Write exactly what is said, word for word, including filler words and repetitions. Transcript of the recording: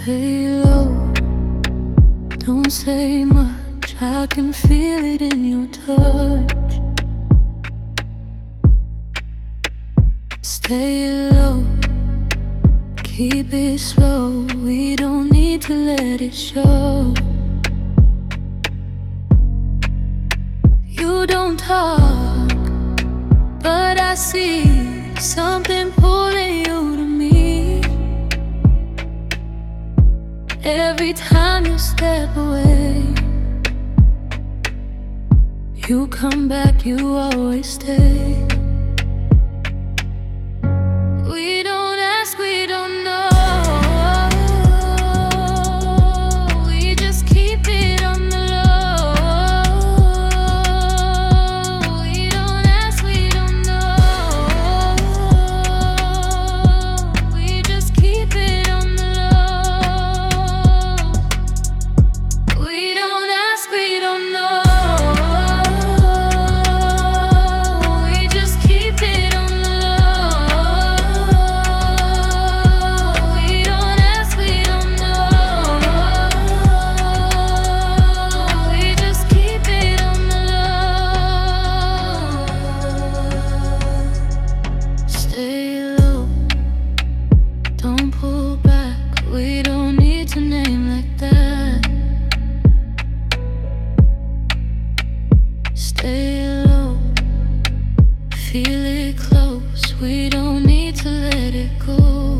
Lay low, don't say much, I can feel it in your touch. Stay low, keep it slow, we don't need to let it show. You don't talk, but I see something pulling you to me. Every time you step away, you come back, you always stay. We don't ask, we don't know. We just keep it on the low. We don't ask, we don't know. We just keep it on the low. We don't ask, we don't know. Stay low, feel it close, we don't need to let it go.